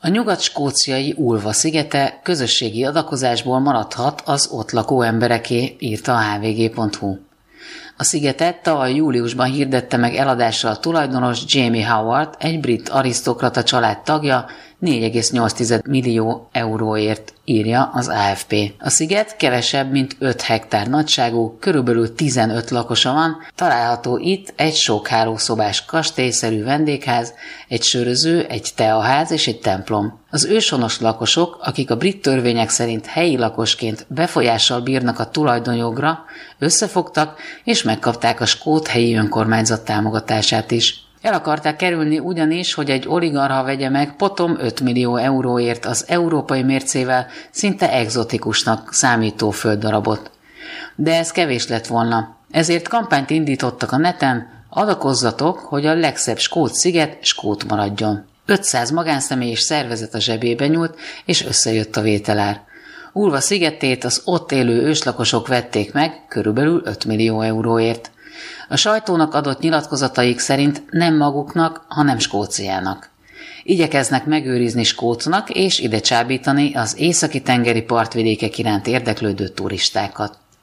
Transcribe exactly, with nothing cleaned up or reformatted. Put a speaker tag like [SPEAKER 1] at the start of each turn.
[SPEAKER 1] A nyugat-skóciai Ulva szigete közösségi adakozásból maradhat az ott lakó embereké, írta a há vé gé pont hú. A szigetet tavaly júliusban hirdette meg eladásra a tulajdonos Jamie Howard, egy brit arisztokrata család tagja, négy egész nyolc millió euróért, írja az á ef pé. A sziget kevesebb, mint öt hektár nagyságú, körülbelül tizenöt lakosa van, található itt egy sok hálószobás kastélyszerű vendégház, egy söröző, egy teaház és egy templom. Az őshonos lakosok, akik a brit törvények szerint helyi lakosként befolyással bírnak a tulajdonjogra, összefogtak és megkapták a skót helyi önkormányzat támogatását is. El akarták kerülni ugyanis, hogy egy oligarcha vegye meg potom öt millió euróért az európai mércével szinte egzotikusnak számító földdarabot. De ez kevés lett volna, ezért kampányt indítottak a neten, adakozzatok, hogy a legszebb skót sziget skót maradjon. ötszáz magánszemély és szervezet a zsebébe nyúlt, és összejött a vételár. Ulva szigetét az ott élő őslakosok vették meg körülbelül öt millió euróért. A sajtónak adott nyilatkozataik szerint nem maguknak, hanem Skóciának. Igyekeznek megőrizni Skótnak és ide csábítani az északi tengeri partvidékek iránt érdeklődő turistákat.